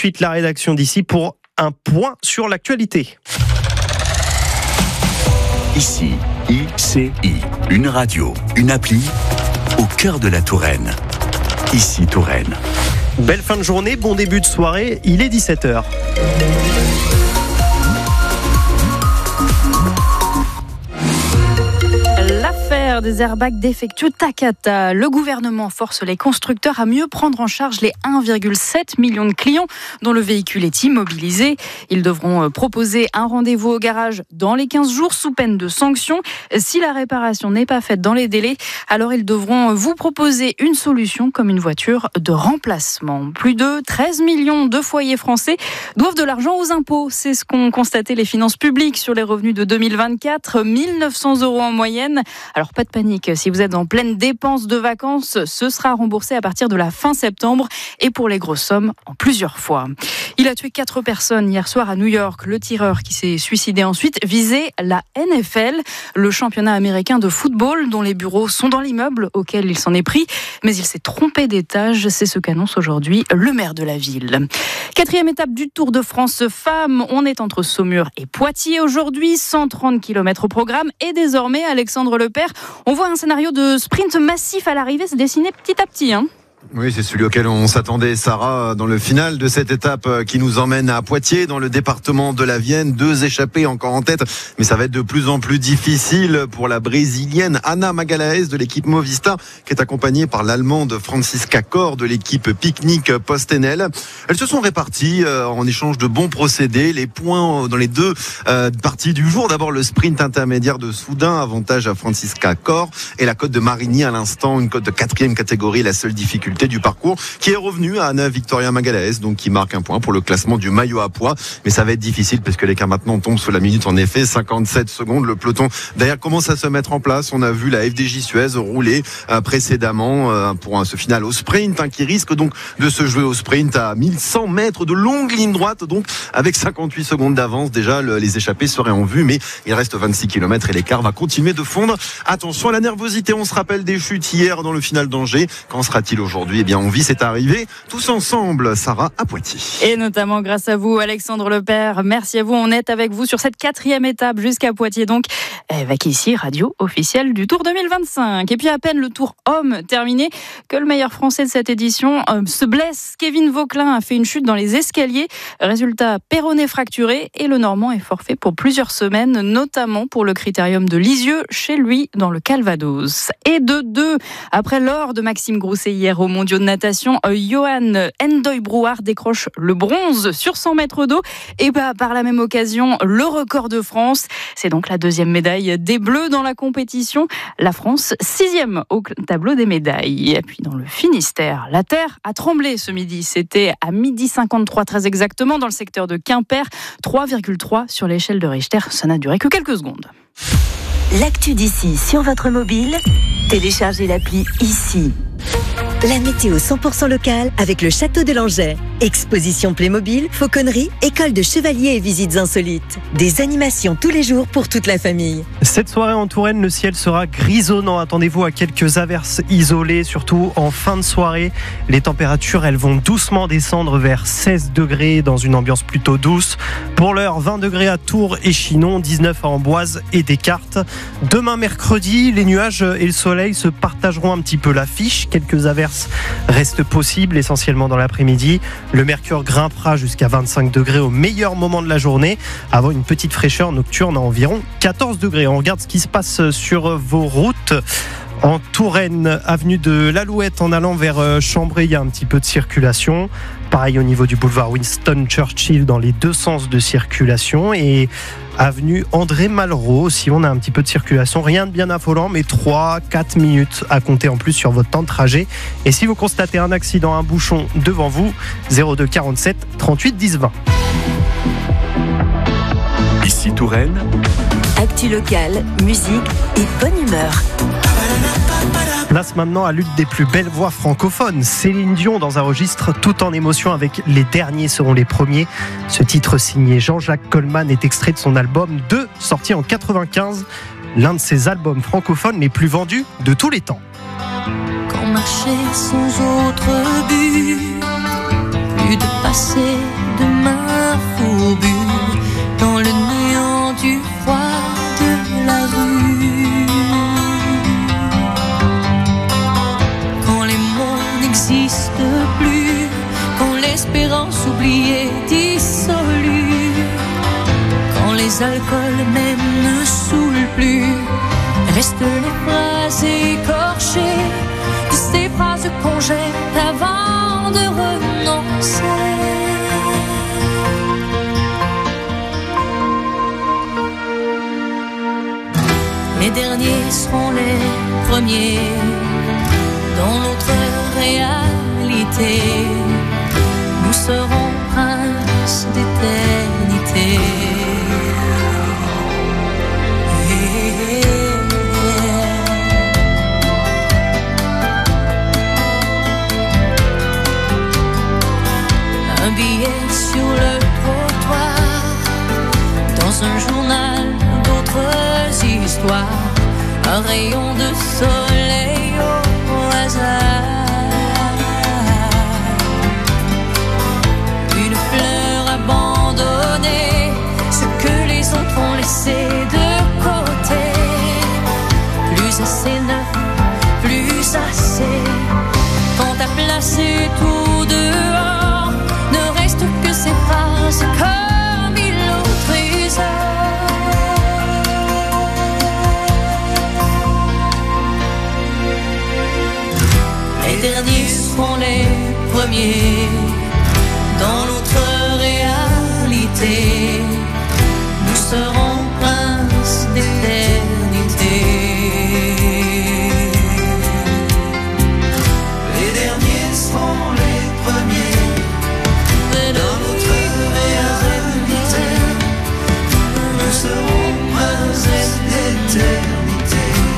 suite la rédaction d'Ici pour un point sur l'actualité. Ici, ICI, une radio, une appli au cœur de la Touraine. Ici Touraine. Belle fin de journée, bon début de soirée, il est 17h. L'affaire des airbags défectueux Takata. Le gouvernement force les constructeurs à mieux prendre en charge les 1,7 million de clients dont le véhicule est immobilisé. Ils devront proposer un rendez-vous au garage dans les 15 jours sous peine de sanction. Si la réparation n'est pas faite dans les délais, alors ils devront vous proposer une solution comme une voiture de remplacement. Plus de 13 millions de foyers français doivent de l'argent aux impôts. C'est ce qu'ont constaté les finances publiques sur les revenus de 2024. 1 900 € en moyenne. Alors pas de panique, si vous êtes en pleine dépense de vacances, ce sera remboursé à partir de la fin septembre et pour les grosses sommes en plusieurs fois. Il a tué 4 personnes hier soir à New York. Le tireur qui s'est suicidé ensuite visait la NFL, le championnat américain de football dont les bureaux sont dans l'immeuble auquel il s'en est pris. Mais il s'est trompé d'étage, c'est ce qu'annonce aujourd'hui le maire de la ville. 4e étape du Tour de France femmes. On est entre Saumur et Poitiers aujourd'hui, 130 km au programme et désormais Alexandre Lepère, on voit un scénario de sprint massif à l'arrivée se dessiner petit à petit. Oui, c'est celui auquel on s'attendait, Sarah, dans le final de cette étape qui nous emmène à Poitiers, dans le département de la Vienne. 2 échappées encore en tête, mais ça va être de plus en plus difficile pour la brésilienne Ana Magalhães de l'équipe Movistar, qui est accompagnée par l'allemande Franziska Kor de l'équipe Picnic Postenel. Elles se sont réparties en échange de bons procédés, les points dans les 2 parties du jour. D'abord le sprint intermédiaire de Soudun, avantage à Franziska Kor, et la côte de Marigny à l'instant, une côte de 4e catégorie, la seule difficulté du parcours qui est revenu à Ana Victoria Magalhães, donc qui marque un point pour le classement du maillot à pois, mais ça va être difficile parce que l'écart maintenant tombe sous la minute. En effet, 57 secondes, le peloton derrière commence à se mettre en place. On a vu la FDJ Suez rouler précédemment pour ce final au sprint qui risque donc de se jouer au sprint à 1100 mètres de longue ligne droite, donc avec 58 secondes d'avance déjà les échappés seraient en vue, mais il reste 26 km et l'écart va continuer de fondre. Attention à la nervosité, on se rappelle des chutes hier dans le final d'Angers. Qu'en sera-t-il aujourd'hui? Eh bien, on vit cette arrivée tous ensemble, Sarah, à Poitiers. Et notamment grâce à vous, Alexandre Lepère. Merci à vous. On est avec vous sur cette 4e étape jusqu'à Poitiers, donc avec ici radio officielle du Tour 2025. Et puis à peine le Tour homme terminé que le meilleur français de cette édition se blesse. Kevin Vauquelin a fait une chute dans les escaliers. Résultat, péroné fracturé et le Normand est forfait pour plusieurs semaines, notamment pour le critérium de Lisieux, chez lui dans le Calvados. Et de 2, après l'or de Maxime Grousset hier au Mondiaux de natation, Johan Endoy-Brouard décroche le bronze sur 100 mètres d'eau et par la même occasion le record de France. C'est donc la 2e médaille des Bleus dans la compétition. La France 6e au tableau des médailles. Et puis dans le Finistère, la terre a tremblé ce midi. C'était à 12h53 très exactement dans le secteur de Quimper. 3,3 sur l'échelle de Richter. Ça n'a duré que quelques secondes. L'actu d'ici sur votre mobile, téléchargez l'appli Ici. La météo 100% locale avec le Château de Langeais. Exposition Playmobil, fauconnerie, école de chevaliers et visites insolites. Des animations tous les jours pour toute la famille. Cette soirée en Touraine, le ciel sera grisonnant. Attendez-vous à quelques averses isolées, surtout en fin de soirée. Les températures, elles vont doucement descendre vers 16 degrés dans une ambiance plutôt douce. Pour l'heure, 20 degrés à Tours et Chinon, 19 à Amboise et Descartes. Demain mercredi, les nuages et le soleil se partageront un petit peu l'affiche. Quelques averses restent possibles, essentiellement dans l'après-midi. Le mercure grimpera jusqu'à 25 degrés au meilleur moment de la journée, avant une petite fraîcheur nocturne à environ 14 degrés. On regarde ce qui se passe sur vos routes. En Touraine, avenue de l'Alouette, en allant vers Chambray, il y a un petit peu de circulation. Pareil au niveau du boulevard Winston Churchill dans les 2 sens de circulation. Et avenue André Malraux aussi, on a un petit peu de circulation. Rien de bien affolant, mais 3-4 minutes à compter en plus sur votre temps de trajet. Et si vous constatez un accident, un bouchon devant vous, 02 47 38 10 20. Ici Touraine. Actu locale, musique et bonne humeur. Place maintenant à l'une des plus belles voix francophones, Céline Dion, dans un registre tout en émotion avec Les Derniers seront les premiers. Ce titre signé Jean-Jacques Goldman est extrait de son album 2, sorti en 95, l'un de ses albums francophones les plus vendus de tous les temps. Quand marcher sans autre but, plus de passion passer de main fourbue dans le néant du froid de la rue. Quand les mots n'existent plus, quand l'espérance oubliée dissolue, quand les alcools même ne saoulent plus, restent les phrases écorchées, ces phrases qu'on jette avant de renoncer. Les derniers seront les premiers dans notre réalité. Nous serons princes d'éternité. Un billet sur le trottoir, dans un journal d'autres histoires, un rayon de soleil au hasard, une fleur abandonnée, ce que les autres ont laissé de côté, plus assez neuf, plus assez, quand t'as placé tout dehors, ne reste que ces phrases comme il l'autorise. Les derniers seront les premiers dans notre réalité. Nous serons princes d'éternité. Les derniers seront les premiers dans notre réalité. Nous serons princes d'éternité.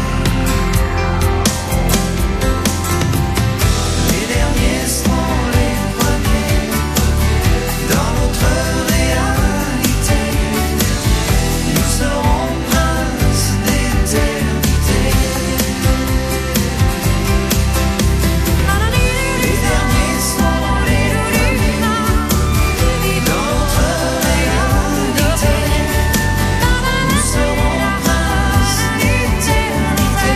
Les derniers seront les premiers dans notre réalité. Nous serons princes d'éternité. Les derniers seront les premiers dans notre réalité. Nous serons princes d'éternité.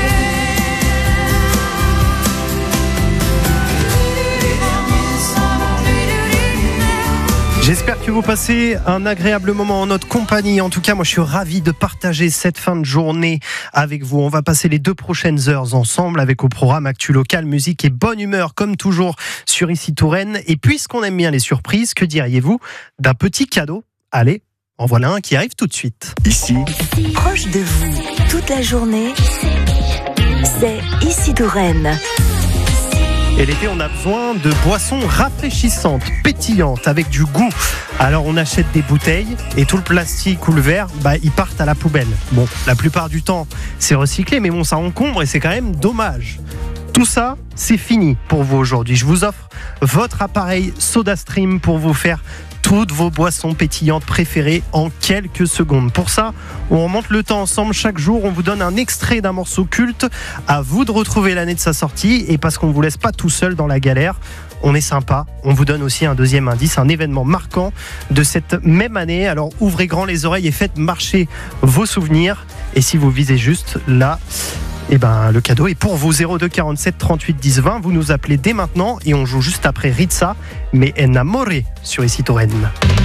Les derniers seront les premiers. J'espère que vous passez un agréable moment en notre compagnie. En tout cas, moi, je suis ravi de partager cette fin de journée avec vous. On va passer les 2 prochaines heures ensemble avec au programme Actu Local, musique et bonne humeur, comme toujours, sur Ici Touraine. Et puisqu'on aime bien les surprises, que diriez-vous d'un petit cadeau? Allez, en voilà un qui arrive tout de suite. Ici, Proche de vous, toute la journée, c'est Ici Touraine. Et l'été, on a besoin de boissons rafraîchissantes, pétillantes, avec du goût. Alors on achète des bouteilles et tout le plastique ou le verre, ils partent à la poubelle. Bon, la plupart du temps, c'est recyclé, mais bon, ça encombre et c'est quand même dommage. Tout ça, c'est fini pour vous aujourd'hui. Je vous offre votre appareil SodaStream pour vous faire toutes vos boissons pétillantes préférées en quelques secondes. Pour ça, on remonte le temps ensemble. Chaque jour, on vous donne un extrait d'un morceau culte. À vous de retrouver l'année de sa sortie. Et parce qu'on ne vous laisse pas tout seul dans la galère, on est sympa. On vous donne aussi un deuxième indice, un événement marquant de cette même année. Alors ouvrez grand les oreilles et faites marcher vos souvenirs. Et si vous visez juste là, le cadeau est pour vous. 02 47 38 10 20. Vous nous appelez dès maintenant et on joue juste après Ritza, mais Enamoré sur Ici Touraine.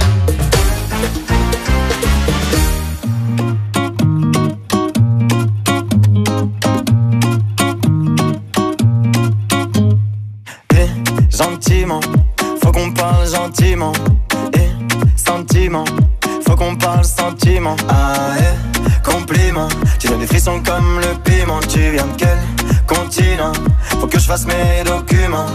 Gentiment, faut qu'on parle gentiment. Sentiment, faut qu'on parle sentiment. Compliment, tu donnes des frissons comme le piment. Tu viens de quel continent? Faut que je fasse mes documents.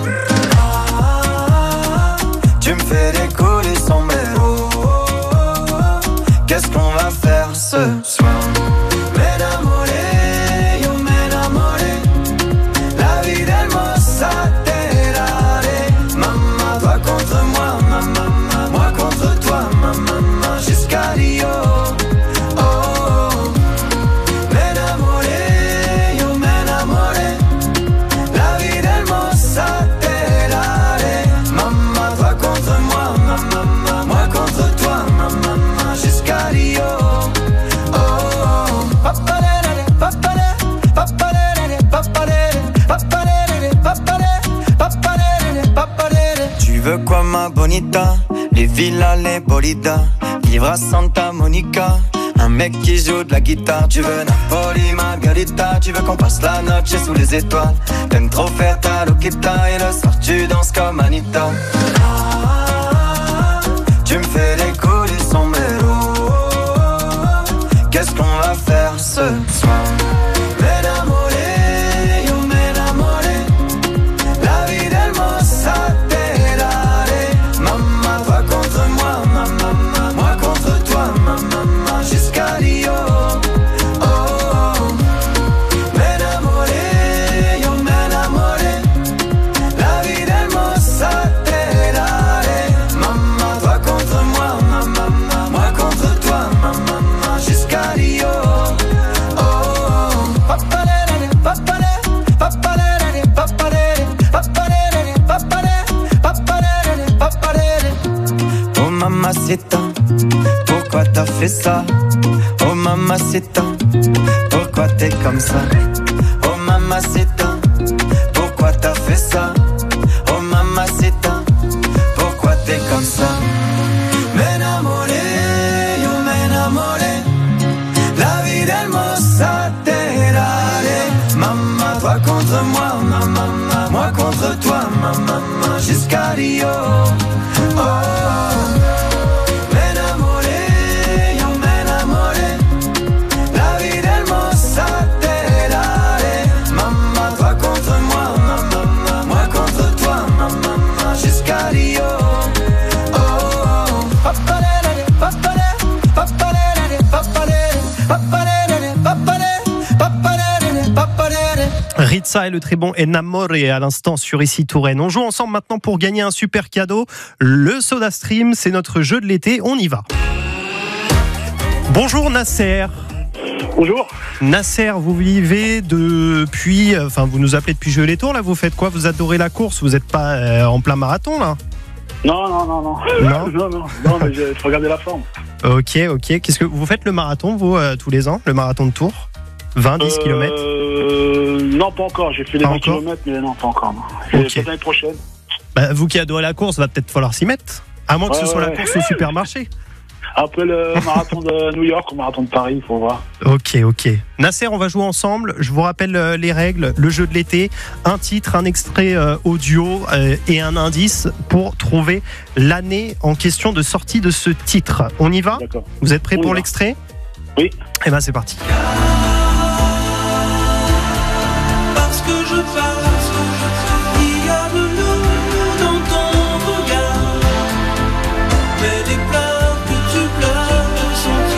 Tu me fais décoller son mélo. Qu'est-ce qu'on va faire ce soir? M'enamoré, yo m'enamoré. La vie d'hermosa te daré. Maman, toi contre moi, maman, moi contre toi, maman, jusqu'à Rio. les villas, les bolidas, vivre à Santa Monica. Un mec qui joue de la guitare. Tu veux Napoli, Margarita. Tu veux qu'on passe la noche sous les étoiles. T'aimes trop faire ta loquita. Et le soir tu danses comme Anita. Tu me fais les coups du sombrero. Qu'est-ce qu'on va faire ce soir? Mamacita, pourquoi t'as fait ça? Oh mamacita, pourquoi t'es comme ça? Oh mamacita, pourquoi t'as fait ça? Oh mamacita, pourquoi t'es comme ça? M'enamoré, yo m'enamoré, la vie d'hermosa terare. Maman, toi contre moi, maman, moi contre toi, maman, jusqu'à Rio. Oh. Ritza et le très bon Enamoré à l'instant sur Ici Touraine. On joue ensemble maintenant pour gagner un super cadeau. Le SodaStream, c'est notre jeu de l'été. On y va. Bonjour Nasser. Bonjour. Nasser, vous vivez depuis... Enfin, vous nous appelez depuis Jeux-les-Tours, là. Vous faites quoi? Vous adorez la course? Vous n'êtes pas en plein marathon, là? Non. Non, Mais je regardais la forme. Ok. Qu'est-ce que vous faites le marathon, vous, tous les ans? Le marathon de Tours 20-10 km? Non, pas encore. J'ai fait les 20 km, mais non, pas encore. Peut-être l'année prochaine. Bah, vous qui adorez la course, va peut-être falloir s'y mettre. À moins que ce soit la course au supermarché. Après le marathon de New York ou le marathon de Paris, il faut voir. Ok. Nasser, on va jouer ensemble. Je vous rappelle les règles. Le jeu de l'été, un titre, un extrait audio et un indice pour trouver l'année en question de sortie de ce titre. On y va? D'accord. Vous êtes prêts pour l'extrait? Oui. Eh ben c'est parti. Parce que je passe, il y a de l'eau dans ton regard. Mais les pleurs que tu pleures sont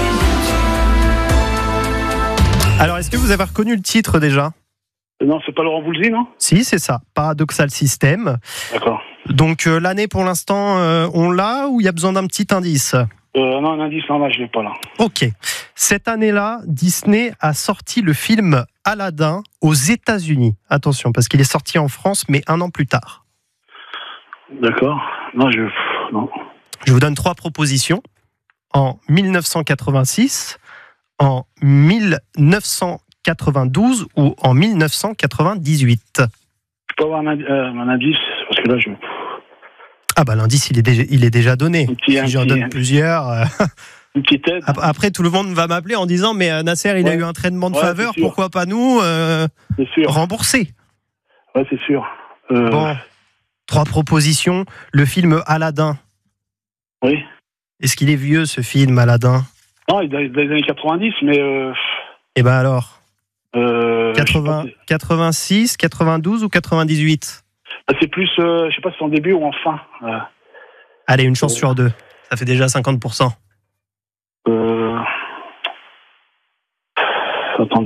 inutiles. Alors, est-ce que vous avez reconnu le titre déjà? Non, c'est pas Laurent Voulzy, non? Si, c'est ça. Paradoxal System. D'accord. Donc, l'année pour l'instant, on l'a ou il y a besoin d'un petit indice? Non, un indice, non, là, je l'ai pas, là. Ok. Cette année-là, Disney a sorti le film Aladdin aux États-Unis. Attention, parce qu'il est sorti en France, mais un an plus tard. D'accord. Non. Je vous donne 3 propositions. En 1986, en 1992 ou en 1998. Je peux avoir un indice, parce que là, je... Ah bah l'indice, il est déjà donné. Si j'en donne plusieurs... Une petite aide. Après, tout le monde va m'appeler en disant mais Nasser, il a eu un traitement de faveur, pourquoi pas nous rembourser? Ouais, c'est sûr. Bon, 3 propositions. Le film Aladdin. Oui. Est-ce qu'il est vieux, ce film Aladdin? Non, il est dans les années 90, mais... Eh ben alors 86, 92 ou 98? C'est plus, je sais pas si c'est en début ou en fin. Allez, une chance sur 2. Ça fait déjà 50%. Attendez.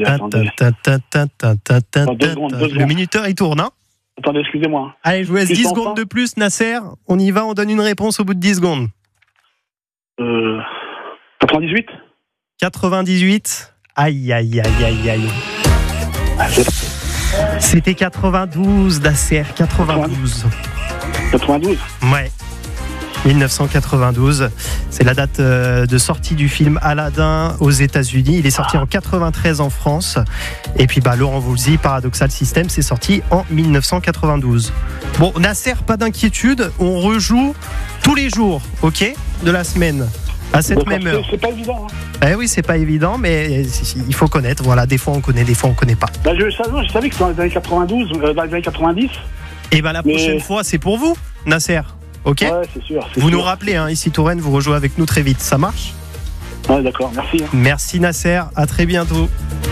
Le minuteur, il tourne, hein? Attendez, excusez-moi. Allez, je vous laisse 10 secondes de plus, Nasser. On y va, on donne une réponse au bout de 10 secondes. 98 98. Aïe. C'était 92, Nasser, 92. 92 Ouais. 1992, c'est la date de sortie du film Aladdin aux États-Unis. Il est sorti en 93 en France. Et puis Laurent Voulzy, Paradoxal System, c'est sorti en 1992. Bon, Nasser, pas d'inquiétude, on rejoue tous les jours, ok, de la semaine, à cette D'accord, même heure. c'est pas évident. Hein. Eh oui, c'est pas évident, mais il faut connaître. Voilà, des fois on connaît, des fois on connaît pas. Bah, je savais que c'était dans les années 92, dans les années 90. Et ben la prochaine fois, c'est pour vous, Nasser. Ok. Ouais, c'est sûr. Vous nous rappelez, hein, ici Touraine, vous rejouez avec nous très vite. Ça marche? Ouais, d'accord, merci. Hein. Merci Nasser, à très bientôt.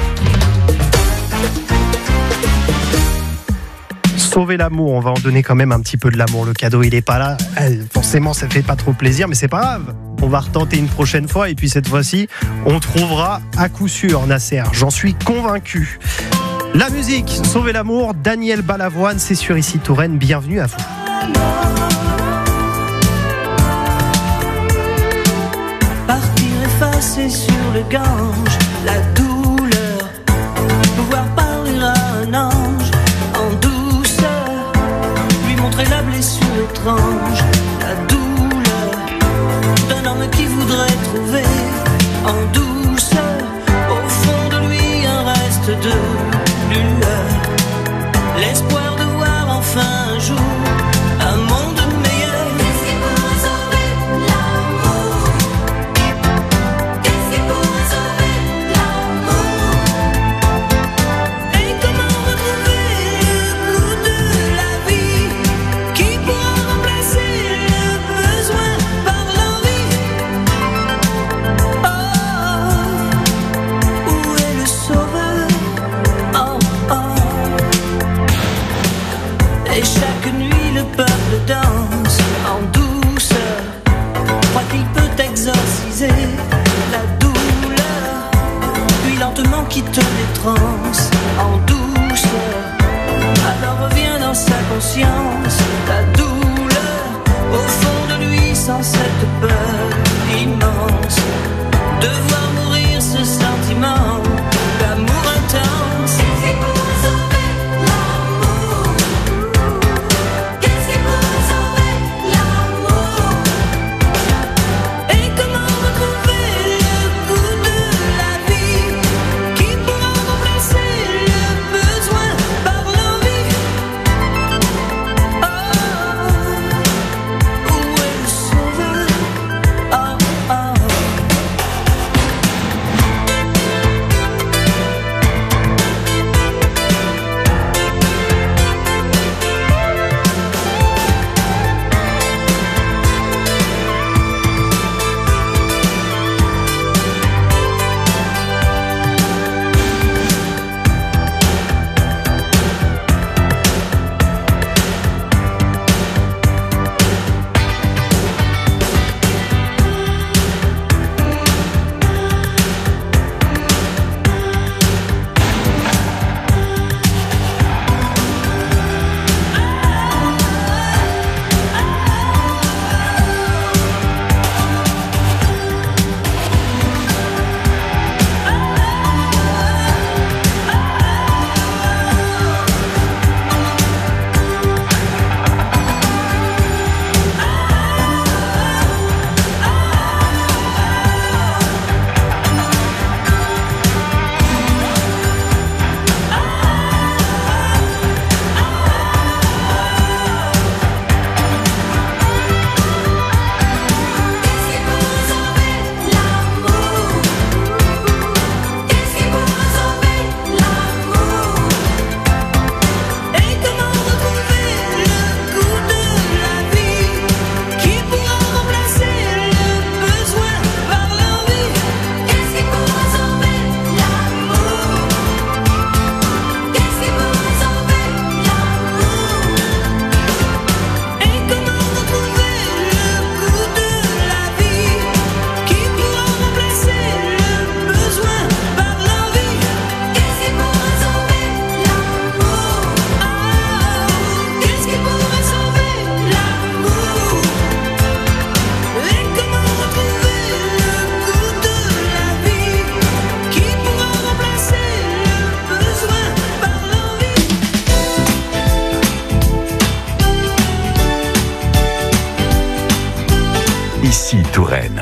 Sauver l'amour, on va en donner quand même un petit peu de l'amour. Le cadeau, il est pas là. Forcément, ça fait pas trop plaisir, mais c'est pas grave. On va retenter une prochaine fois et puis cette fois-ci, on trouvera à coup sûr Nasser. J'en suis convaincu. La musique, Sauver l'amour, Daniel Balavoine, c'est sur Ici Touraine. Bienvenue à vous. Partir effacer sur le Gange la douleur, pouvoir parler à un ange en douceur, lui montrer la blessure étrange, la douleur d'un homme qui voudrait trouver en douceur au fond de lui un reste de lueur, l'espoir de voir enfin un jour un monde meilleur. Danse en douceur, croit-il peut exorciser la douleur, puis lentement quitte les transes en douceur, alors revient dans sa conscience la douleur, au fond de lui sans cette peur immense, de voir mourir ce sentiment d'amour intense. Ici Touraine.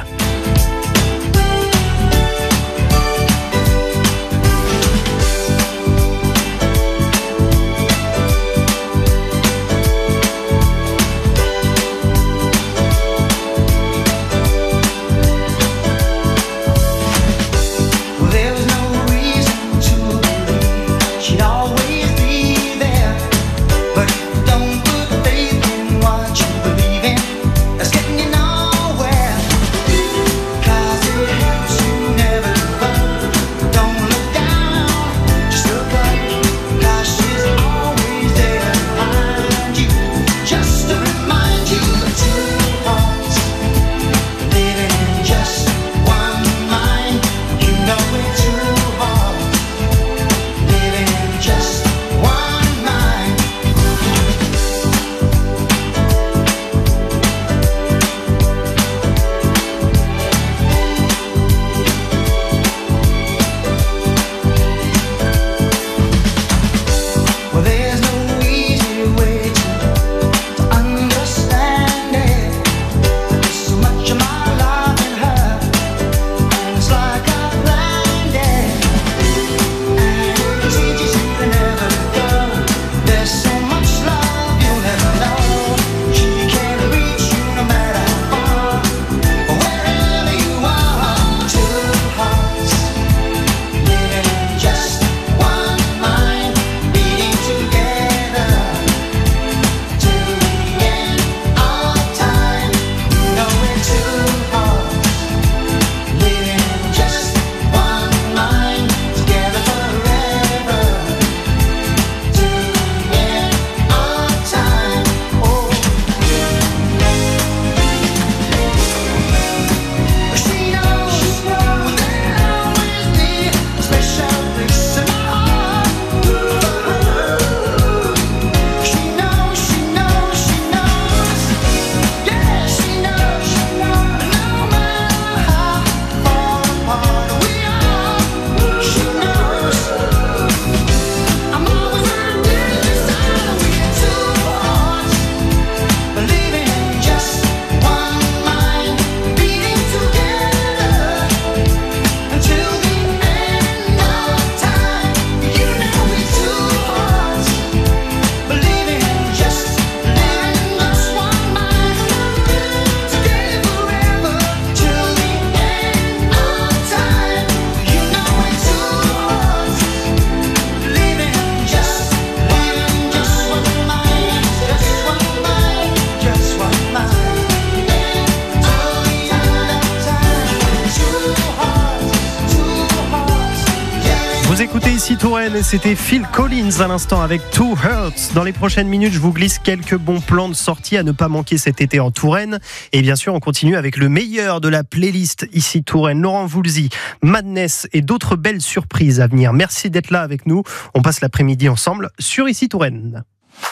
Vous écoutez ici Touraine et c'était Phil Collins à l'instant avec Two Hearts. Dans les prochaines minutes, je vous glisse quelques bons plans de sortie à ne pas manquer cet été en Touraine. Et bien sûr, on continue avec le meilleur de la playlist ici Touraine. Laurent Voulzy, Madness et d'autres belles surprises à venir. Merci d'être là avec nous. On passe l'après-midi ensemble sur ici Touraine.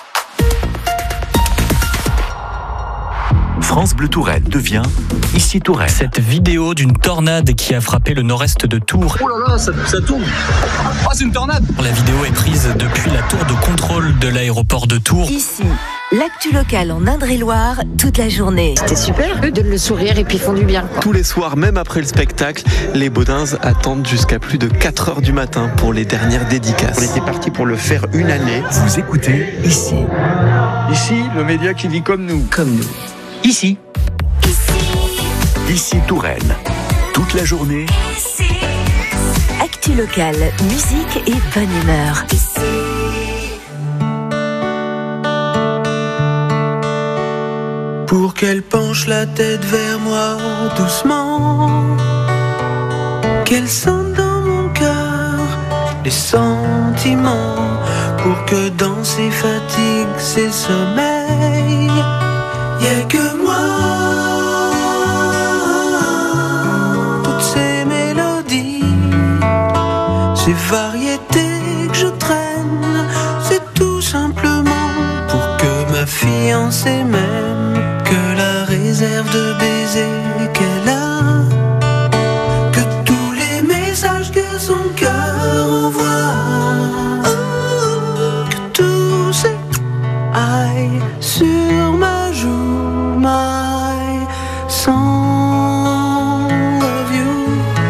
France Bleu Touraine devient ici Touraine. Cette vidéo d'une tornade qui a frappé le nord-est de Tours. Oh là là, ça tourne. Oh, c'est une tornade. La vidéo est prise depuis la tour de contrôle de l'aéroport de Tours. Ici, l'actu locale en Indre-et-Loire toute la journée. C'était super, eux donnent le sourire et puis font du bien. Tous les soirs, même après le spectacle, les Baudins attendent jusqu'à plus de 4h du matin pour les dernières dédicaces. On était parti pour le faire une année. Vous écoutez ici. Ici, le média qui vit comme nous. Comme nous. Ici. Ici Touraine. Toute la journée. Actu locale, musique et bonne humeur. Pour qu'elle penche la tête vers moi doucement, qu'elle sente dans mon cœur les sentiments, pour que dans ses fatigues, ses sommeils, y'a que moi. Toutes ces mélodies, ces variétés que je traîne, c'est tout simplement pour que ma fiancée m'aime, que la réserve de baisers qu'elle a, que tous les messages que son cœur envoie, que tout ces aille sur ma joue, my song of you.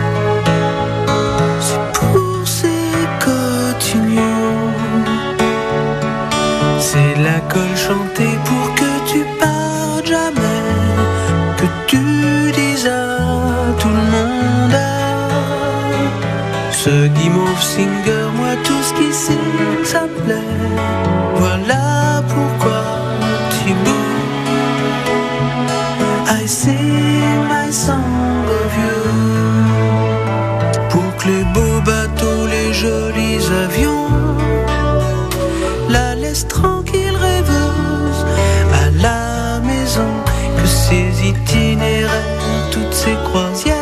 C'est pour ces continues, c'est la colle chantée pour que tu partes jamais, que tu dises à tout le monde, ce guimauve singer, moi tout ce qui signe ça me plaît. Voilà pourquoi Thibaut, I sing my song of you. Pour que les beaux bateaux, les jolis avions la laissent tranquille rêveuse à la maison, que ces itinéraires, toutes ces croisières,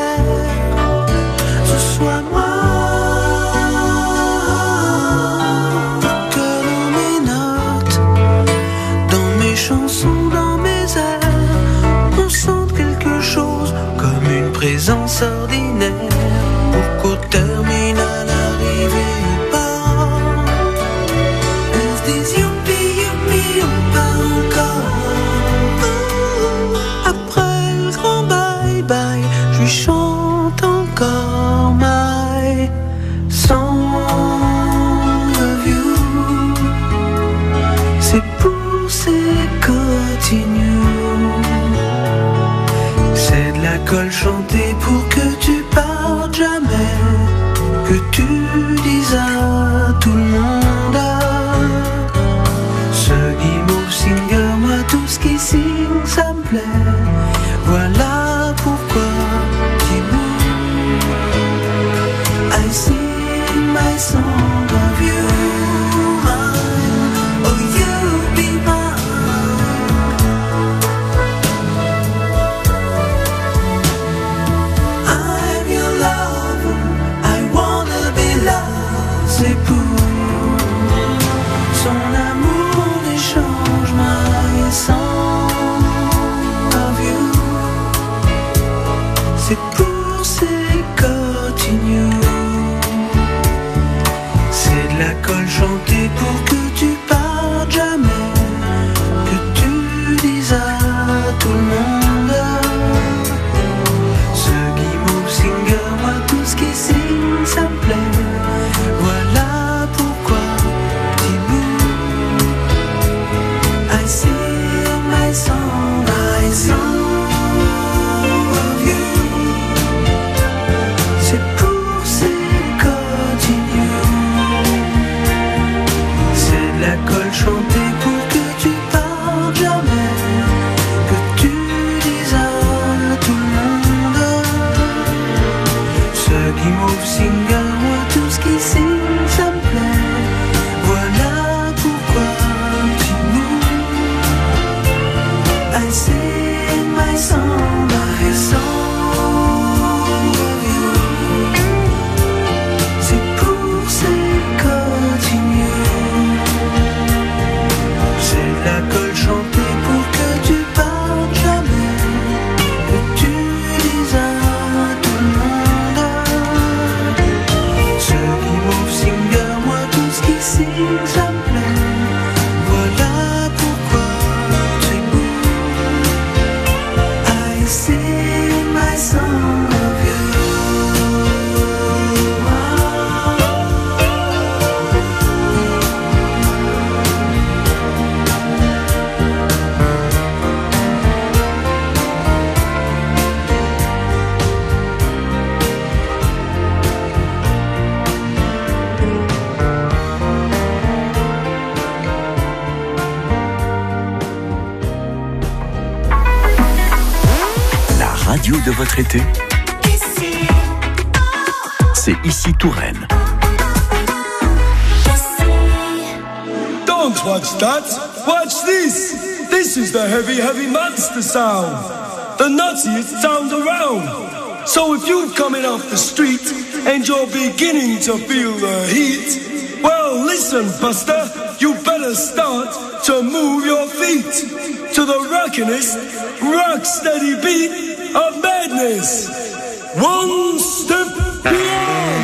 ce soit moi. Chansons dans mes airs, on sent quelque chose comme une présence ordinaire, pour qu'au terminal arrivé pas, on se dise youpi youpi, on part encore. Après le grand bye bye, je lui chante encore my song of you. C'est pour ces continues, c'est de la colle chantée pour que tu partes jamais, que tu dises à tout le monde, ce guimauve singer, moi tout ce qui signe ça me plaît. Voilà pourquoi I sing my song of you. C'est pour son amour d'échange, my song of you. C'est pour ces continues, c'est de la colle chantée pour que tu partes jamais, que tu dises à tout le monde, ce guimauve singer, moi tout ce qui signe ça me plaît. Voilà pourquoi Thibaut, I sing my song of you. C'est pour ces continues, c'est de votre été, c'est ici Touraine. Don't watch that, watch this. This is the heavy, heavy monster sound. The nuttiest sound around. So if you're coming off the street and you're beginning to feel the heat, well listen Buster, you better start to move your feet to the rockinest, rock steady beat of madness. One step beyond.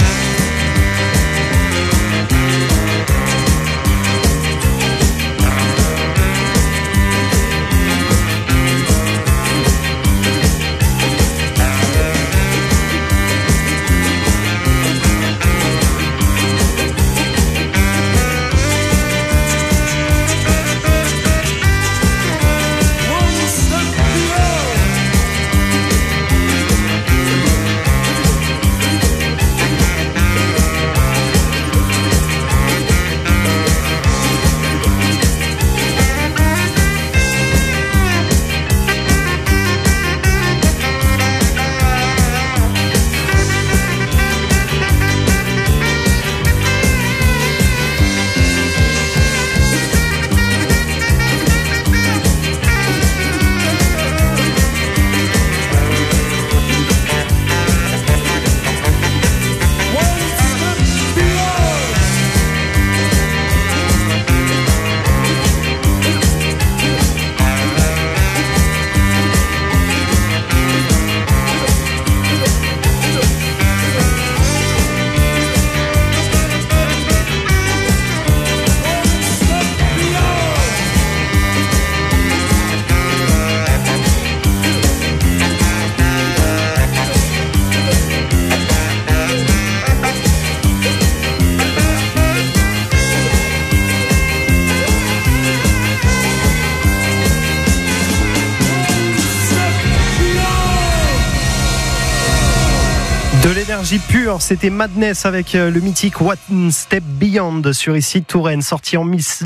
De l'énergie pure, c'était Madness avec le mythique One Step Beyond sur ici Touraine, sorti en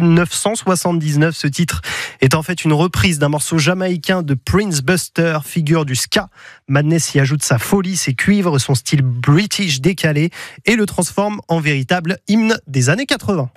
1979. Ce titre est en fait une reprise d'un morceau jamaïcain de Prince Buster, figure du ska. Madness y ajoute sa folie, ses cuivres, son style british décalé et le transforme en véritable hymne des années 80.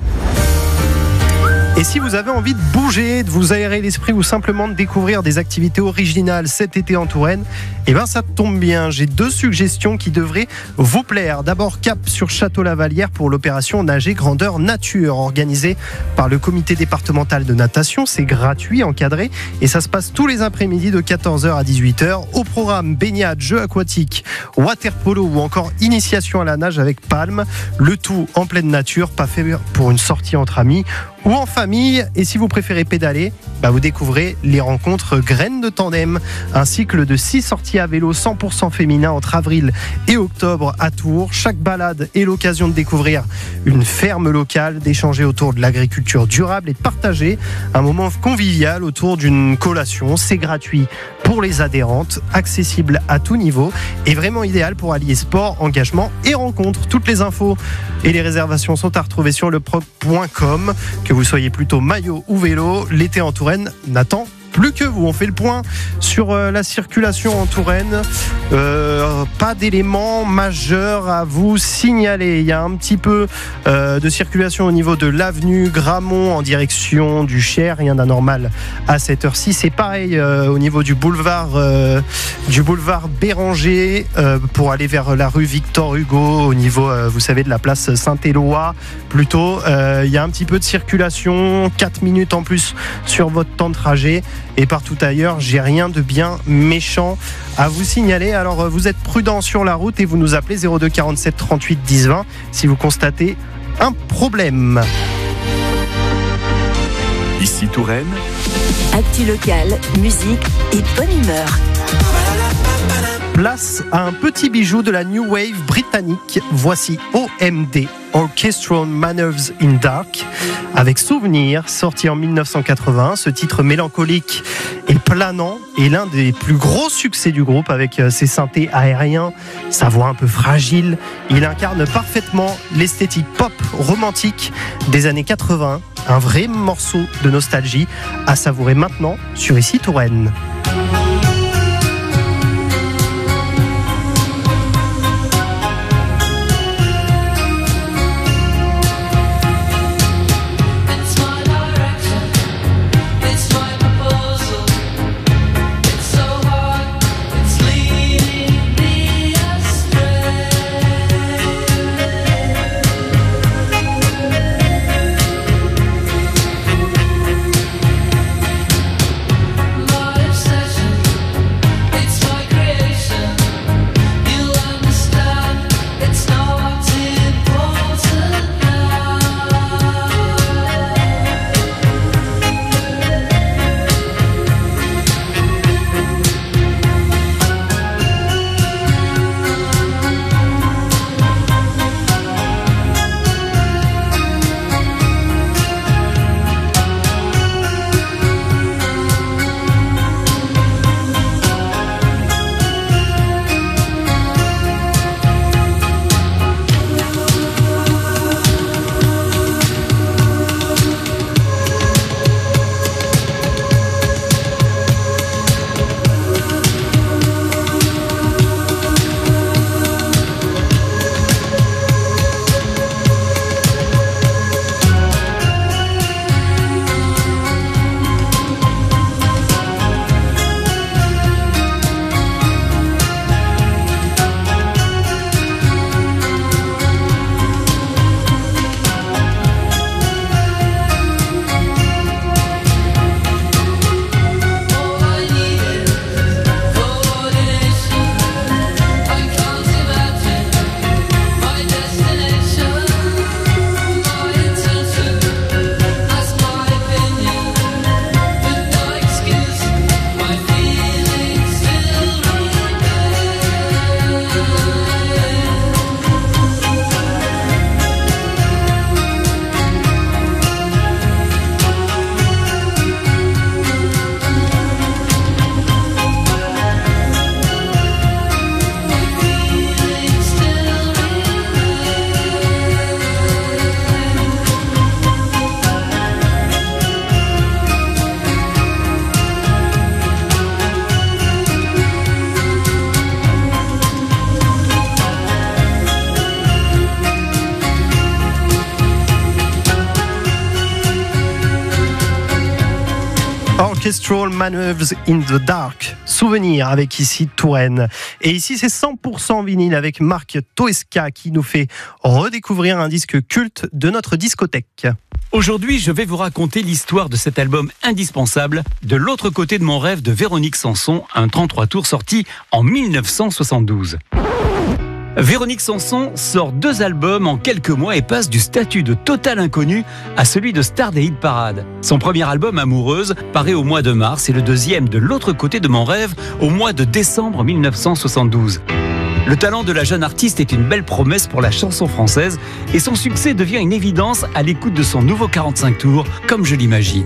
Et si vous avez envie de bouger, de vous aérer l'esprit ou simplement de découvrir des activités originales cet été en Touraine, eh ben ça tombe bien, j'ai 2 suggestions qui devraient vous plaire. D'abord, cap sur Château-Lavalière pour l'opération Nager Grandeur Nature, organisée par le comité départemental de natation. C'est gratuit, encadré, et ça se passe tous les après-midi de 14h à 18h. Au programme, baignade, jeux aquatiques, water polo ou encore initiation à la nage avec palme. Le tout en pleine nature, pas fait pour une sortie entre amis ou en famille. Et si vous préférez pédaler, vous découvrez les rencontres Graines de Tandem, un cycle de 6 sorties à vélo 100% féminin entre avril et octobre à Tours. Chaque balade est l'occasion de découvrir une ferme locale, d'échanger autour de l'agriculture durable et de partager un moment convivial autour d'une collation. C'est gratuit pour les adhérentes, accessible à tout niveau et vraiment idéal pour allier sport, engagement et rencontres. Toutes les infos et les réservations sont à retrouver sur leprog.com. Que vous soyez plutôt maillot ou vélo, l'été en Touraine n'attend plus que vous. On fait le point sur la circulation en Touraine. Pas d'éléments majeurs à vous signaler. Il y a un petit peu de circulation au niveau de l'avenue Gramont en direction du Cher. Rien d'anormal à cette heure-ci. C'est pareil au niveau du boulevard Béranger pour aller vers la rue Victor Hugo au niveau, vous savez, de la place Saint-Éloi. Plutôt, il y a un petit peu de circulation, 4 minutes en plus sur votre temps de trajet. Et partout ailleurs, j'ai rien de bien méchant à vous signaler. Alors vous êtes prudents sur la route et vous nous appelez 02 47 38 10 20 si vous constatez un problème. Ici Touraine, actu locale, musique et bonne humeur. Place à un petit bijou de la New Wave britannique. Voici OMD, Orchestral Manoeuvres in Dark, avec Souvenir, sorti en 1980. Ce titre mélancolique et planant est l'un des plus gros succès du groupe, avec ses synthés aériens, sa voix un peu fragile. Il incarne parfaitement l'esthétique pop romantique des années 80. Un vrai morceau de nostalgie à savourer maintenant sur Ici Touraine. Orchestral Manoeuvres in the Dark. Souvenir avec ici Touraine. Et ici c'est 100% vinyle avec Marc Toesca qui nous fait redécouvrir un disque culte de notre discothèque. Aujourd'hui, je vais vous raconter l'histoire de cet album indispensable, De l'autre côté de mon rêve de Véronique Sanson, un 33 tours sorti en 1972. Véronique Sanson sort 2 albums en quelques mois et passe du statut de total inconnu à celui de star des hit parades. Son premier album, Amoureuse, paraît au mois de mars et le deuxième, De l'autre côté de mon rêve, au mois de décembre 1972. Le talent de la jeune artiste est une belle promesse pour la chanson française et son succès devient une évidence à l'écoute de son nouveau 45 tours, Comme je l'imagine.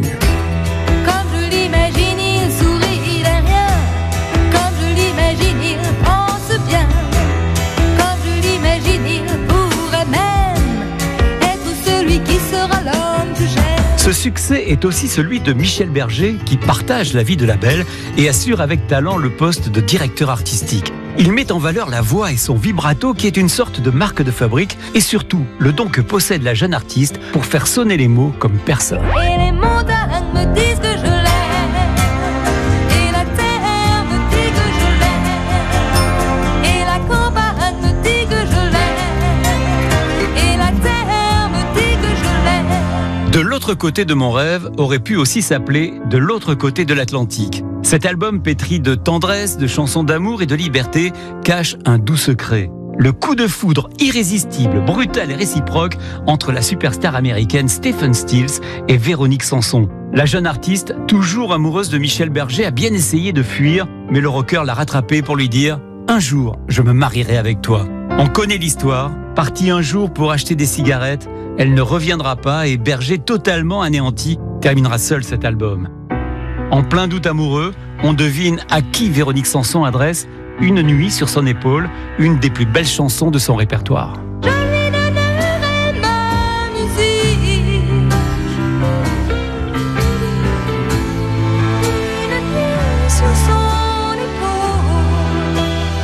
Ce succès est aussi celui de Michel Berger qui partage la vie de la belle et assure avec talent le poste de directeur artistique. Il met en valeur la voix et son vibrato qui est une sorte de marque de fabrique et surtout le don que possède la jeune artiste pour faire sonner les mots comme personne. Et les montagnes me disent que je l'aime, et la terre me dit que je l'aime, et la campagne me dit que je l'aime, et la terre me dit que je l'aime. De l'autre côté de mon rêve aurait pu aussi s'appeler De l'autre côté de l'Atlantique. Cet album pétri de tendresse, de chansons d'amour et de liberté cache un doux secret. Le coup de foudre irrésistible, brutal et réciproque entre la superstar américaine Stephen Stills et Véronique Sanson. La jeune artiste, toujours amoureuse de Michel Berger, a bien essayé de fuir, mais le rocker l'a rattrapée pour lui dire « Un jour, je me marierai avec toi ». On connaît l'histoire. Partie un jour pour acheter des cigarettes, elle ne reviendra pas et Berger, totalement anéanti, terminera seul cet album. En plein doute amoureux, on devine à qui Véronique Sanson adresse Une nuit sur son épaule, une des plus belles chansons de son répertoire. Je lui donnerai ma musique, une nuit sur son épaule,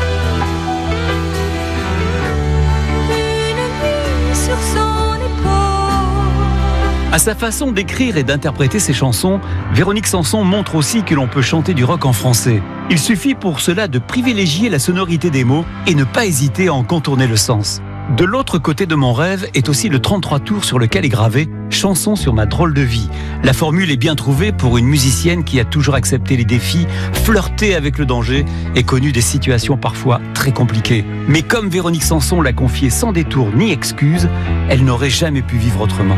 une nuit sur son épaule. À sa façon d'écrire et d'interpréter ses chansons, Véronique Sanson montre aussi que l'on peut chanter du rock en français. Il suffit pour cela de privilégier la sonorité des mots et ne pas hésiter à en contourner le sens. De l'autre côté de mon rêve est aussi le 33 tours sur lequel est gravé « Chanson sur ma drôle de vie ». La formule est bien trouvée pour une musicienne qui a toujours accepté les défis, flirté avec le danger et connu des situations parfois très compliquées. Mais comme Véronique Sanson l'a confié sans détour ni excuse, elle n'aurait jamais pu vivre autrement.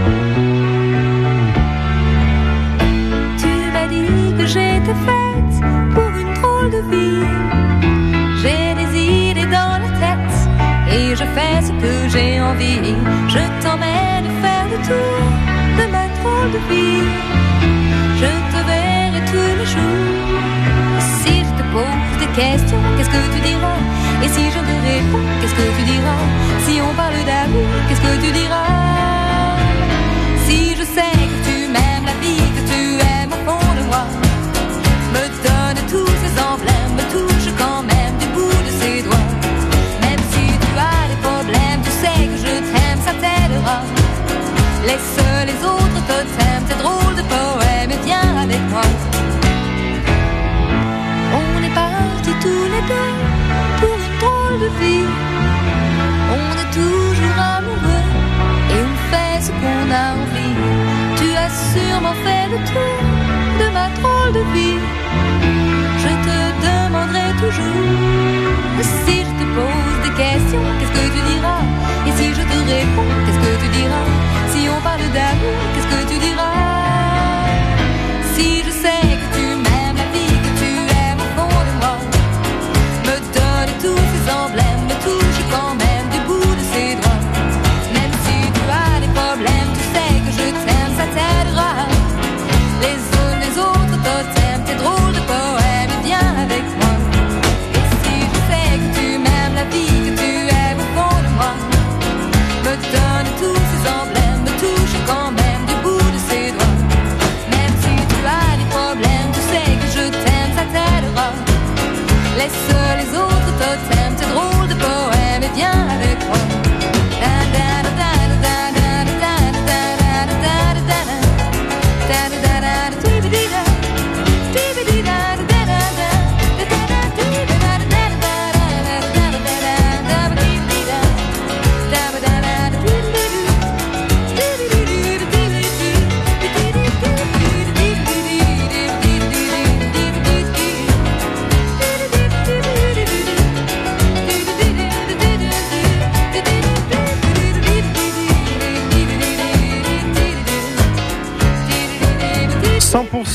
J'étais faite pour une drôle de vie. J'ai des idées dans la tête et je fais ce que j'ai envie. Je t'emmène faire le tour de ma drôle de vie. Je te verrai tous les jours. Si je te pose des questions, qu'est-ce que tu diras? Et si je te réponds, qu'est-ce que tu diras? Si on parle d'amour, qu'est-ce que tu diras? Si je sais que tu m'aimes la vie, que tu aimes au fond de moi, me donne tous ces emblèmes, me touche quand même du bout de ses doigts. Même si tu as des problèmes, tu sais que je t'aime, ça t'aidera. Laisse les autres totems, tes drôles de poèmes et viens avec moi. On est partis tous les deux pour une drôle de vie. On est toujours amoureux et on fait ce qu'on a envie. Tu as sûrement fait le tour de ma drôle de vie. Je te demanderai toujours. Si je te pose des questions, qu'est-ce que tu diras? Et si je te réponds, qu'est-ce que tu diras? Si on parle d'amour, qu'est-ce que tu diras? Si je sais que tu m'aimes la vie, que tu aimes au fond de moi, me donne tous ces emblèmes, me touche quand même du bout de ses doigts. Même si tu as des problèmes, tu sais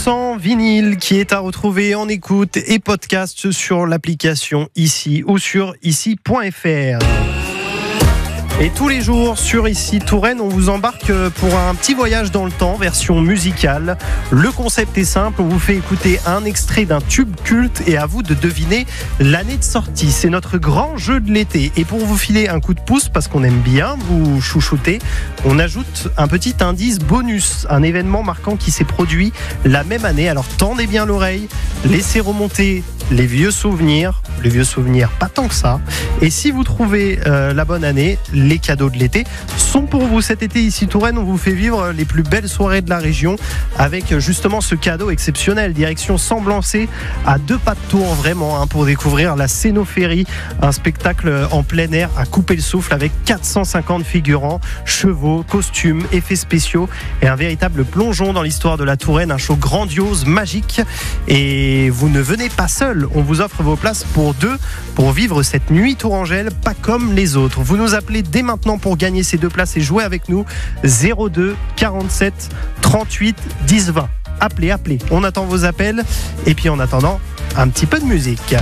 100% vinyle qui est à retrouver en écoute et podcast sur l'application Ici ou sur ici.fr. Et tous les jours sur Ici Touraine, on vous embarque pour un petit voyage dans le temps, version musicale. Le concept est simple, on vous fait écouter un extrait d'un tube culte et à vous de deviner l'année de sortie. C'est notre grand jeu de l'été. Et pour vous filer un coup de pouce, parce qu'on aime bien vous chouchouter, on ajoute un petit indice bonus, un événement marquant qui s'est produit la même année. Alors tendez bien l'oreille, laissez remonter les vieux souvenirs pas tant que ça. Et si vous trouvez la bonne année, les cadeaux de l'été sont pour vous cet été. Ici Touraine, on vous fait vivre les plus belles soirées de la région avec justement ce cadeau exceptionnel. Direction Semblancé à 2 pas de Tours vraiment pour découvrir la Scénophérie, un spectacle en plein air à couper le souffle avec 450 figurants, chevaux, costumes, effets spéciaux et un véritable plongeon dans l'histoire de la Touraine, un show grandiose, magique. Et vous ne venez pas seul, on vous offre vos places pour 2 pour vivre cette nuit tourangelle pas comme les autres. Vous nous appelez dès maintenant pour gagner ces 2 places et jouer avec nous. 02 47 38 10 20. Appelez, on attend vos appels et puis en attendant un petit peu de musique.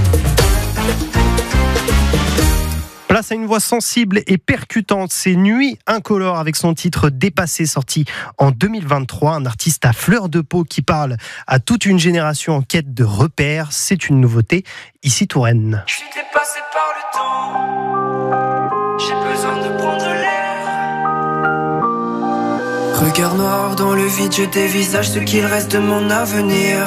Place à une voix sensible et percutante, c'est Nuit Incolore avec son titre Dépassé, sorti en 2023. Un artiste à fleur de peau qui parle à toute une génération en quête de repères. C'est une nouveauté, Ici Touraine. Je suis dépassé par le temps, j'ai besoin de prendre l'air. Regard noir dans le vide, je dévisage ce qu'il reste de mon avenir.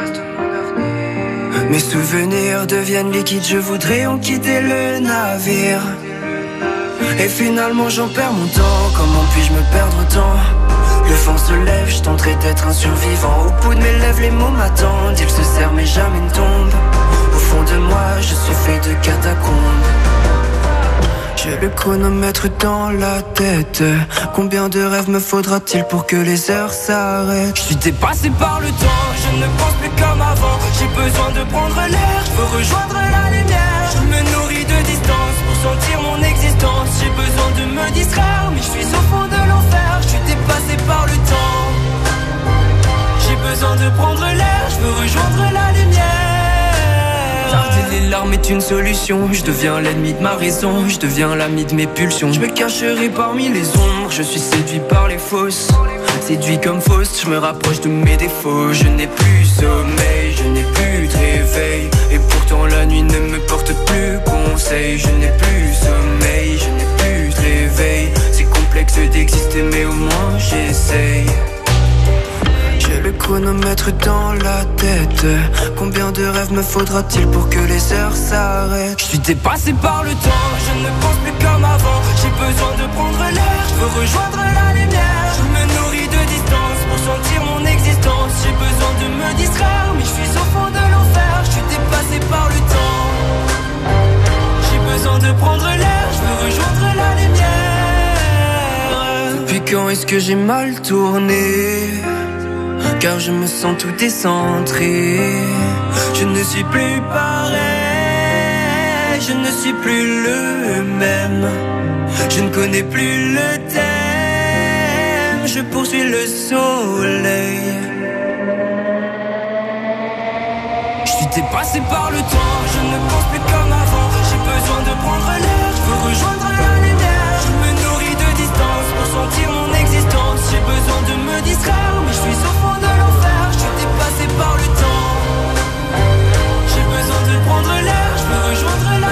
Mes souvenirs deviennent liquides, je voudrais en quitter le navire. Et finalement j'en perds mon temps, comment puis-je me perdre autant? Le vent se lève, je tenterai d'être un survivant. Au bout de mes lèvres, les mots m'attendent, ils se serrent mais jamais ne tombent. Au fond de moi, je suis fait de catacombes. J'ai le chronomètre dans la tête. Combien de rêves me faudra-t-il pour que les heures s'arrêtent? Je suis dépassé par le temps, je ne pense plus comme avant. J'ai besoin de prendre l'air, je veux rejoindre la lumière. Je me nourris de distance pour sentir mon existence. J'ai besoin de me distraire, mais je suis au fond de l'enfer. Je suis dépassé par le temps. J'ai besoin de prendre l'air, je veux rejoindre la lumière. Tarder les larmes est une solution. Je deviens l'ennemi de ma raison, je deviens l'ami de mes pulsions. Je me cacherai parmi les ombres, je suis séduit par les fausses. Séduit comme Faust, je me rapproche de mes défauts. Je n'ai plus sommeil, je n'ai plus de réveil. Et pourtant la nuit ne me porte plus conseil. Je n'ai plus sommeil, je n'ai plus de réveil. C'est complexe d'exister mais au moins j'essaye. J'ai le chronomètre dans la tête. Combien de rêves me faudra-t-il pour que les heures s'arrêtent? Je suis dépassé par le temps, je ne pense plus comme avant. J'ai besoin de prendre l'air, je veux rejoindre la lumière. Je me nourris de distance pour sentir mon existence. J'ai besoin de me distraire, mais je suis au fond de l'enfer. Je suis dépassé par le temps. J'ai besoin de prendre l'air, je veux rejoindre la lumière. Depuis quand est-ce que j'ai mal tourné? Car je me sens tout décentré. Je ne suis plus pareil, je ne suis plus le même. Je ne connais plus le thème, je poursuis le soleil. Je suis dépassé par le temps, je ne pense plus comme avant. J'ai besoin de prendre l'air, je veux rejoindre la lumière. Je me nourris de distance pour sentir mon existence. J'ai besoin de me distraire, mais je suis au fond de l'enfer. Je suis dépassé par le temps. J'ai besoin de prendre l'air, je veux rejoindre la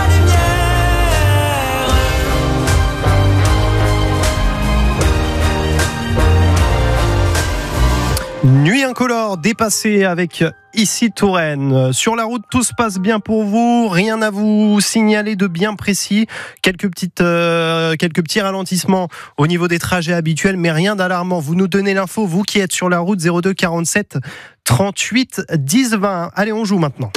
lumière. Nuit Incolore, dépassé avec Ici Touraine. Sur la route, tout se passe bien pour vous, rien à vous signaler de bien précis. Quelques petits ralentissements au niveau des trajets habituels, mais rien d'alarmant. Vous nous donnez l'info, vous qui êtes sur la route. 02 47 38 10 20. Allez, on joue maintenant.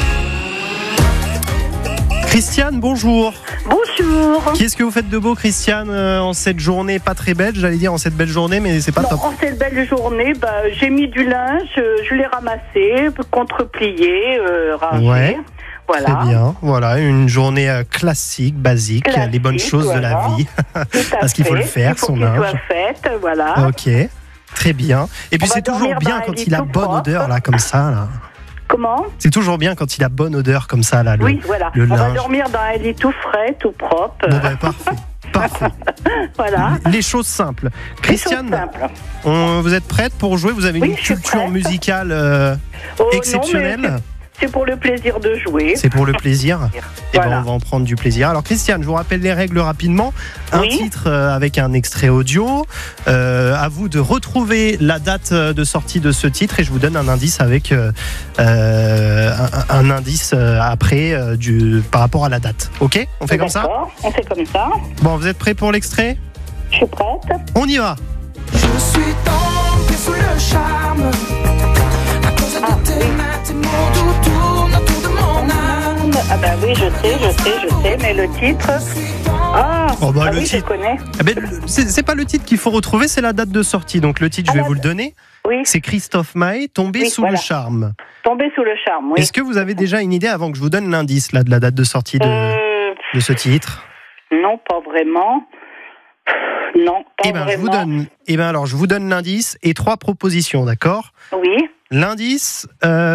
Christiane, bonjour. Bonjour. Qu'est-ce que vous faites de beau, Christiane, en cette journée pas très belle? J'allais dire en cette belle journée, mais c'est pas top. En cette belle journée, j'ai mis du linge, je l'ai ramassé, contre-plié, rangé. Ouais. Voilà. Très bien. Voilà, une journée classique, basique, les bonnes choses de la vie. Parce qu'il faut le faire, il faut son qu'il linge. soit fait, voilà. Ok. Très bien. Et puis On c'est va toujours dormir bien dans un quand lit il a tout bonne propre. odeur, là, comme ça, là. Comment? C'est toujours bien quand il a bonne odeur, comme ça, là. Oui, voilà. Le On va linge. dormir dans un lit tout frais, tout propre. Bon, ben, parfait. Parfait. Voilà. Les choses simples. Christiane, simples. vous êtes prête pour jouer? Vous avez Oui, une je suis culture prête. musicale Oh, non, exceptionnelle. mais c'est pour le plaisir de jouer. C'est pour le plaisir. Et Voilà. ben on va en prendre du plaisir. Alors Christiane, je vous rappelle les règles rapidement. Un Oui. titre avec un extrait audio. À vous de retrouver la date de sortie de ce titre et je vous donne un indice avec un indice après par rapport à la date. Ok? On fait comme ça? D'accord, on fait comme ça. Bon, vous êtes prêts pour l'extrait? Je suis prête. On y va. Je suis tombé sous le charme. À cause de tes mains, tes mots, tout tourne autour de mon âme. Ah bah oui, je sais, mais le titre... Ah, Oh bah, ah le oui, titre. je connais. Eh ben, c'est pas le titre qu'il faut retrouver, c'est la date de sortie. Donc le titre, je vais vous le donner. Oui. C'est Christophe Maé, Tombé Oui, sous voilà. le charme. Tombé sous le charme, oui. Est-ce que vous avez déjà une idée avant que je vous donne l'indice là, de la date de sortie de ce titre? Non, pas vraiment. Non, pas vraiment. Je vous donne l'indice et 3 propositions, d'accord? Oui. L'indice,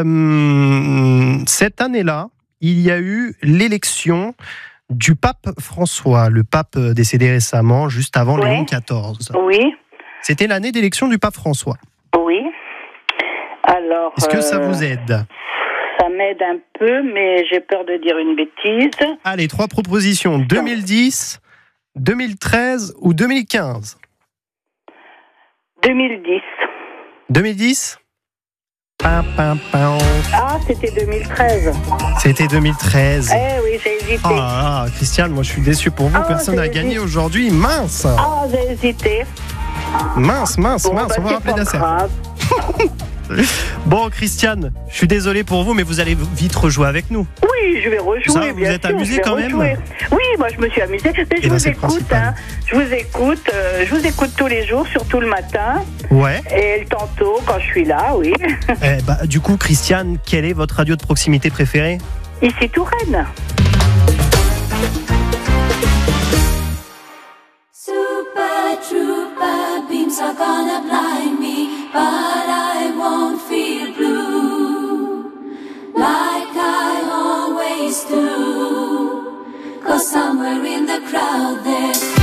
cette année-là, il y a eu l'élection du pape François, le pape décédé récemment, juste avant Ouais. Léon XIV. Oui. C'était l'année d'élection du pape François. Oui. Alors... Est-ce que ça vous aide? Ça m'aide un peu, mais j'ai peur de dire une bêtise. Allez, 3 propositions. 2010, 2013 ou 2015? 2010. 2010? Ah, c'était 2013. C'était 2013. Eh oui, j'ai hésité. Oh là là, Christiane, moi je suis déçu pour vous. Ah, Personne n'a j'ai gagné hésité. aujourd'hui. Mince. Ah, j'ai hésité. Mince. Bon, On va c'est rappeler pas Nasser. grave. Bon, Christiane, je suis désolé pour vous, mais vous allez vite rejouer avec nous. Oui, je vais rejouer. Ça, vous bien êtes sûr, amusé je vais quand même? rejouer. Oui, moi je me suis amusée. Mais Eh ben, c'est le principal. je vous écoute tous les jours, surtout le matin. Ouais. Et tantôt quand je suis là, oui. Du coup, Christiane, quelle est votre radio de proximité préférée? Ici Touraine. Super trooper beams are gonna blind me, but I won't feel blue like I always do. 'Cause somewhere in the crowd there's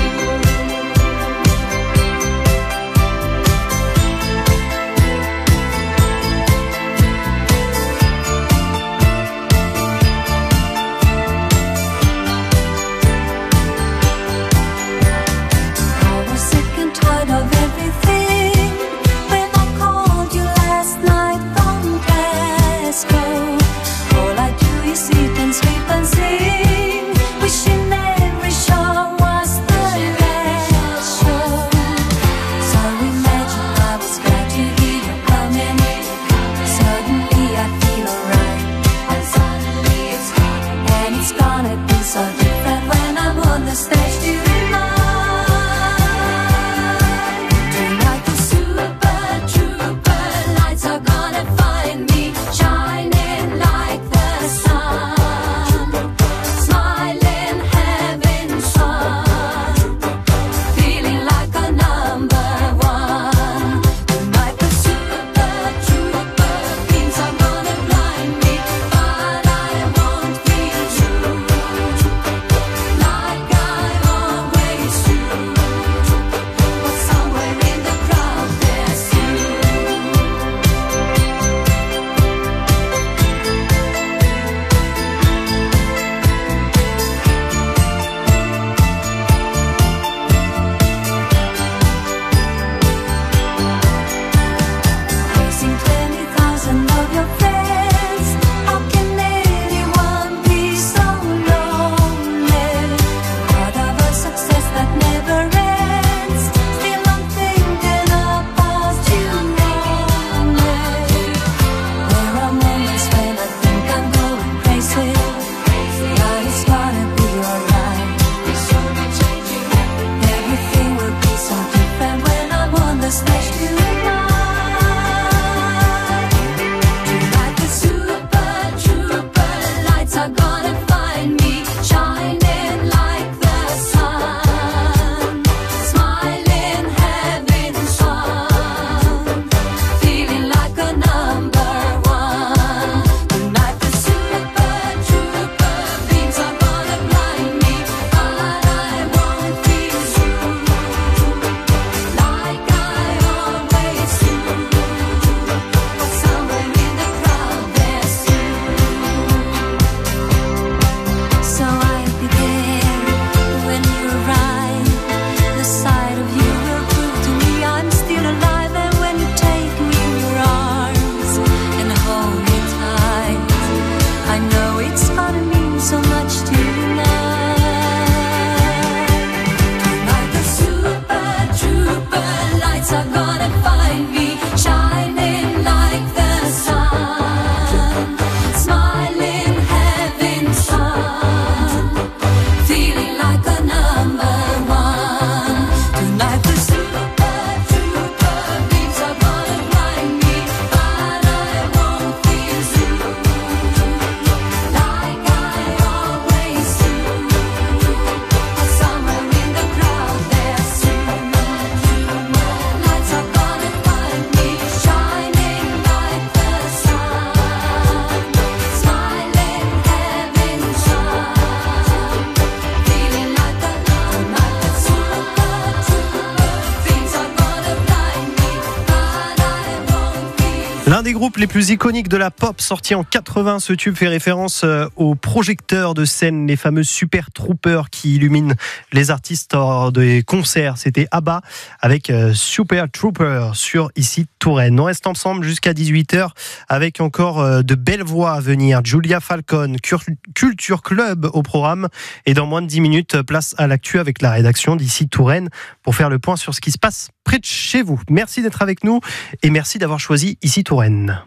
L'un des groupes les plus iconiques de la pop, sorti en 80, ce tube fait référence aux projecteurs de scène, les fameux Super Troopers qui illuminent les artistes lors des concerts. C'était ABBA avec Super Troopers sur Ici Touraine. On reste ensemble jusqu'à 18h avec encore de belles voix à venir. Julia Falcon, Culture Club au programme. Et dans moins de 10 minutes, place à l'actu avec la rédaction d'Ici Touraine pour faire le point sur ce qui se passe près de chez vous. Merci d'être avec nous et merci d'avoir choisi Ici Touraine.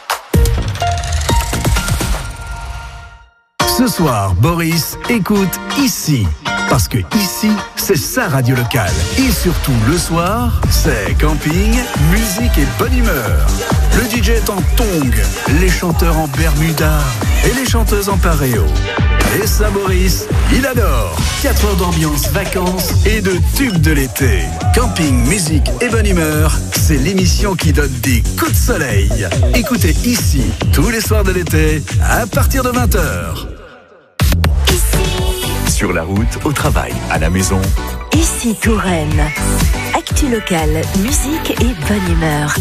Ce soir, Boris écoute Ici. Parce que ici, c'est sa radio locale. Et surtout, le soir, c'est camping, musique et bonne humeur. Le DJ est en tongs, les chanteurs en bermuda et les chanteuses en paréo. Et ça, Boris, il adore. 4 heures d'ambiance, vacances et de tubes de l'été. Camping, musique et bonne humeur, c'est l'émission qui donne des coups de soleil. Écoutez Ici, tous les soirs de l'été, à partir de 20h. Sur la route, au travail, à la maison. Ici Touraine. Actu locale, musique et bonne humeur.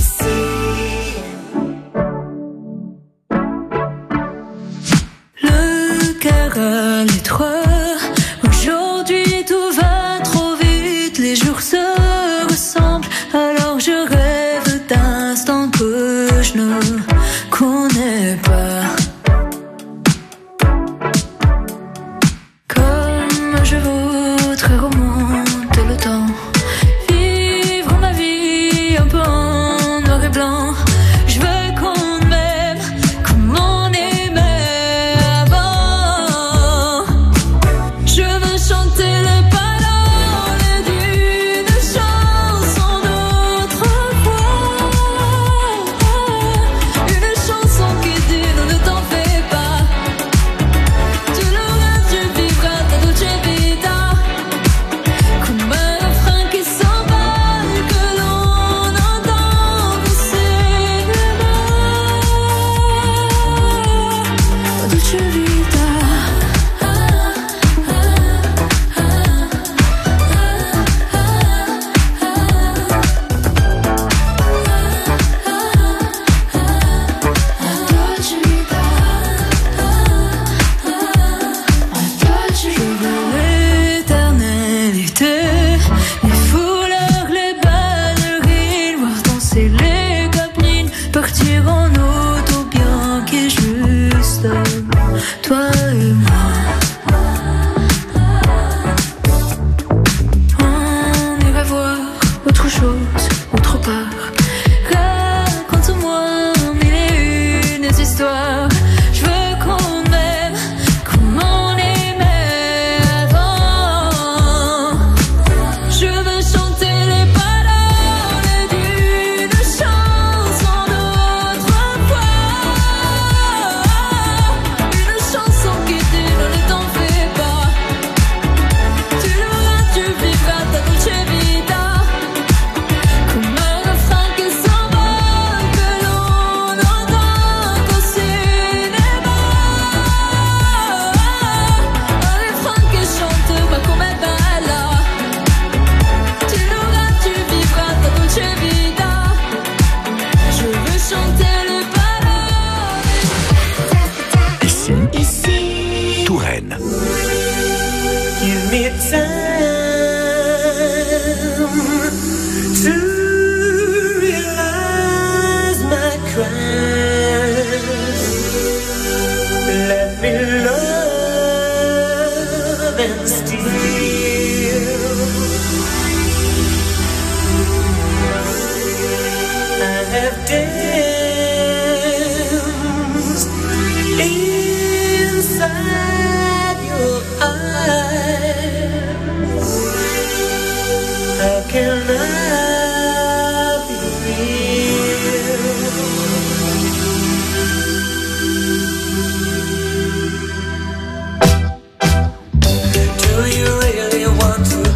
Le cœur à l'étroit. Aujourd'hui tout va trop vite. Les jours se ressemblent. Alors je rêve d'instants que je ne connais pas. Je voudrais remonter le temps, vivre ma vie un peu en noir et blanc. Je veux qu'on m'aime comme on aimait avant. Je veux chanter les paroles d'une chanson d'autrefois. Une chanson qui dit non, ne t'en fais pas. Tu l'auras, tu vivras ta douce vie. Toi et moi, on ira voir autre chose, autre part. Raconte-moi mille et une histoires. Je veux qu'on m'aime comme on aimait avant. Je veux chanter les paroles d'une chanson d'autrefois. Chanson qui dit non, ne t'en fais pas. Tu l'auras, tu vivras ta dolce vita. Comme un refrain qui s'envole, que l'on entend qu'au cinéma. Un refrain qui chante pas comme un balla. Tu l'auras, tu vivras ta dolce vita. Je veux chanter les paroles. Ici, Touraine. Give me time to realize my crimes. Let me love and steal. I have danced inside your eyes. How can I be real? Do you really want to